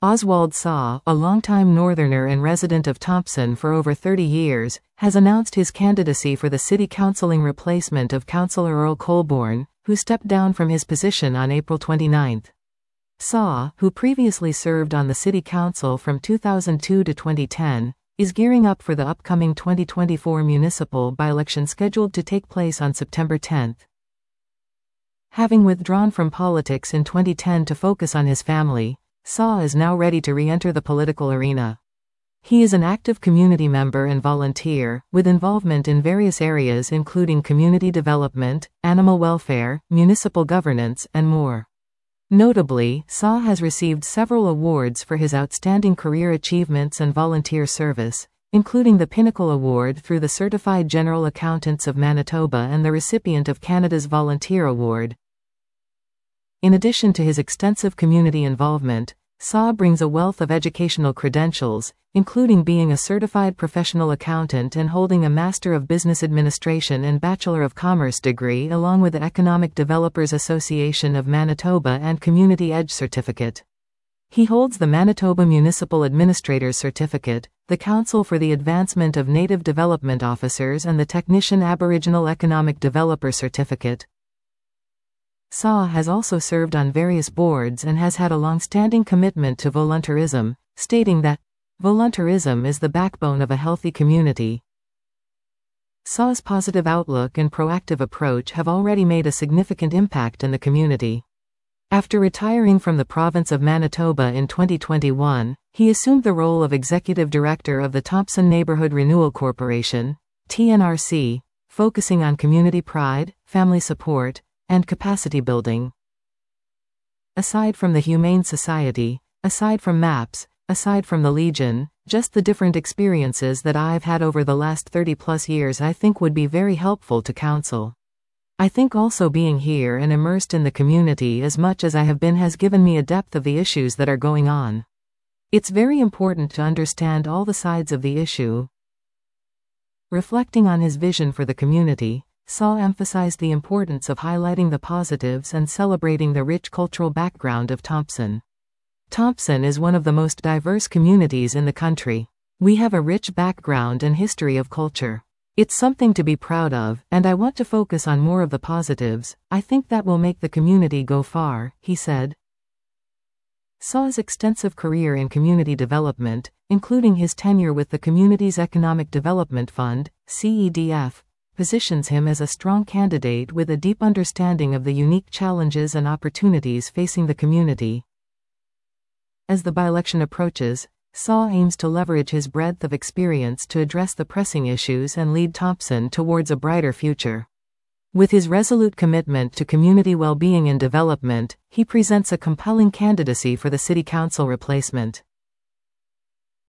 Oswald Saw, a longtime Northerner and resident of Thompson for over 30 years, has announced his candidacy for the city councilling replacement of Councillor Earl Colborne, who stepped down from his position on April 29. Saw, who previously served on the city council from 2002 to 2010, is gearing up for the upcoming 2024 municipal by-election scheduled to take place on September 10. Having withdrawn from politics in 2010 to focus on his family, Saw is now ready to re-enter the political arena. He is an active community member and volunteer, with involvement in various areas including community development, animal welfare, municipal governance, and more. Notably, Saw has received several awards for his outstanding career achievements and volunteer service, including the Pinnacle Award through the Certified General Accountants of Manitoba and the recipient of Canada's Volunteer Award. In addition to his extensive community involvement, Saw brings a wealth of educational credentials, including being a certified professional accountant and holding a Master of Business Administration and Bachelor of Commerce degree along with the Economic Developers Association of Manitoba and Community Edge Certificate. He holds the Manitoba Municipal Administrator's Certificate, the Council for the Advancement of Native Development Officers and the Technician Aboriginal Economic Developer Certificate. Saw has also served on various boards and has had a long-standing commitment to volunteerism, stating that, "Volunteerism is the backbone of a healthy community." Saw's positive outlook and proactive approach have already made a significant impact in the community. After retiring from the province of Manitoba in 2021, he assumed the role of Executive Director of the Thompson Neighbourhood Renewal Corporation, TNRC, focusing on community pride, family support, and capacity building. Aside from the Humane Society, aside from MAPS, aside from the Legion, just the different experiences that I've had over the last 30+ years I think would be very helpful to council. I think also being here and immersed in the community as much as I have been has given me a depth of the issues that are going on. It's very important to understand all the sides of the issue. Reflecting on his vision for the community, Saw emphasized the importance of highlighting the positives and celebrating the rich cultural background of Thompson. Thompson is one of the most diverse communities in the country. We have a rich background and history of culture. It's something to be proud of, and I want to focus on more of the positives. I think that will make the community go far, he said. Saw's extensive career in community development, including his tenure with the Communities Economic Development Fund, CEDF, positions him as a strong candidate with a deep understanding of the unique challenges and opportunities facing the community. As the by-election approaches, Saw aims to leverage his breadth of experience to address the pressing issues and lead Thompson towards a brighter future. With his resolute commitment to community well-being and development, he presents a compelling candidacy for the City Council replacement.